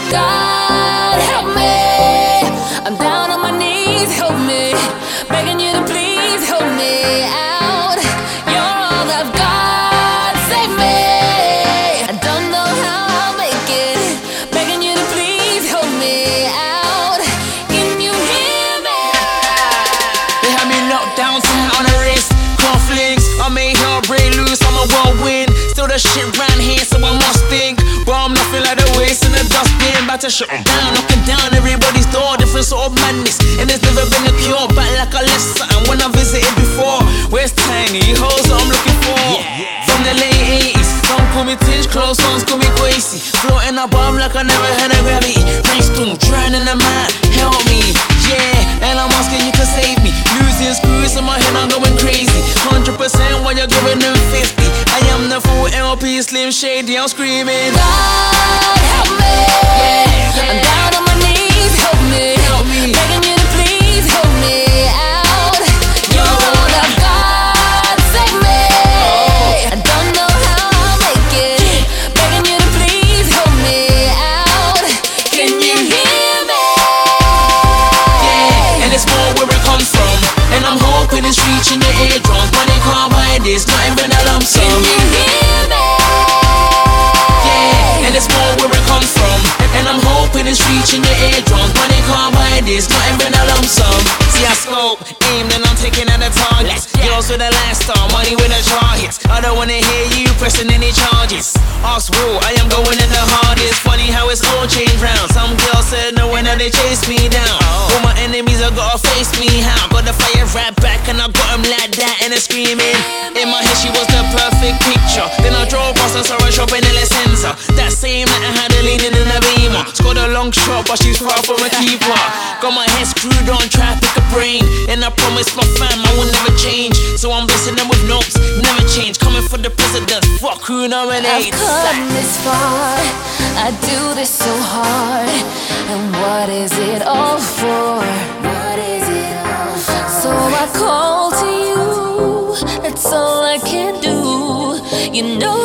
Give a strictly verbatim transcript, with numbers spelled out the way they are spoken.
God help me, I'm down on my knees, help me, begging you to please help me out. You're all I've got, save me. I don't know how I'll make it, begging you to please help me out. Can you hear me? They had me locked down, something on the wrist, conflicts. I made her break loose, I'm a whirlwind. Still the shit round here, so I must think. But I'm nothing like the waste in the dustbin. About to shut down, knocking down everybody's door. Different sort of madness, and there's never been a cure. Back like I left something when I visited before. Where's Tiny? Hoes that I'm looking for. From the late eighties, some call me Tinge, close ones call me Quasey. Floating above like I never had a gravity. Brainstorm, drowning the man, help me. Yeah, and I'm asking you to save me. Losing screws in my head, I'm going crazy. Hundred percent while you're giving them fifty. I am the full L P, Slim Shady, I'm screaming. God help me, I'm down on my knees, help me, Help me. begging you to please help me out. You're all I've got, save me. I don't know how I'll make it, begging you to please help me out. Can you hear me? Yeah, and it's more where it comes from. And I'm hoping it's reaching the eardrums. Money can't buy this, not even a lump sum. Can you hear me? Yeah, and it's more where it comes from. And I'm hoping it's reaching the eardrums. Money can't buy this, not even a lump sum. See I scope, aim, then I'm taking out the targets. Girls with a lifestyle, money with a targets. I don't wanna hear you pressing any charges. Ask Will, I am going in the hardest. Funny how it's all changed round. Some girls said no when they chase me down. All my enemies are gotta face me how. Got the fire right back and I got them like that and they're screaming. In my head she was the perfect picture. Then I drove past and saw her shopping in the sensor. That same night I had her leaning in a beamer. Scored a long shot but she's far from a keeper. Got my head screwed on, try to pick a brain. And I promise my fam I will never change. So I'm blessing them with notes, never change. Coming for the president, fuck who nominates. I've come this far, I do this so hard. And what is it all for? What is it all for? So I call to you, that's all I can do. You know